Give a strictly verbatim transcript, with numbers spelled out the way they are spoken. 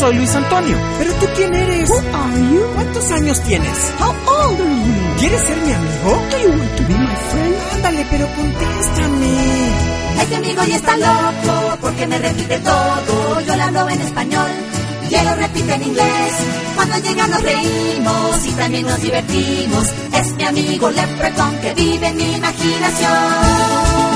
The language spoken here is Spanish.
soy Luis Antonio. ¿Pero tú quién eres? Who are you? ¿Cuántos años tienes? How old are you? ¿Quieres ser mi amigo? Do you want to be my friend? Ándale, pero contéstame. Este amigo ya está loco porque me repite todo. Yo le hablo en español y él lo repite en inglés. Cuando llega nos reímos y también nos divertimos. Es mi amigo Leprechaun que vive en mi imaginación.